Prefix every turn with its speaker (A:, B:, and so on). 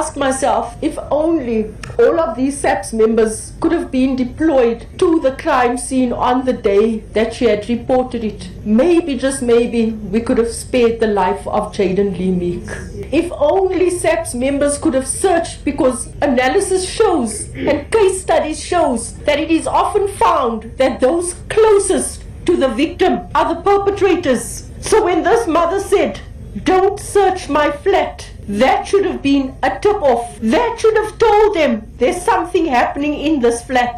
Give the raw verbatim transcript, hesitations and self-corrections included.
A: ask myself, if only all of these SAPS members could have been deployed to the crime scene on the day that she had reported it. Maybe, just maybe, we could have spared the life of Jaden Lee Meek. If only SAPS members could have searched, because analysis shows and case studies shows that it is often found that those closest to the victim are the perpetrators. So when this mother said, "Don't search my flat," that should have been a tip-off. That should have told them there's something happening in this flat.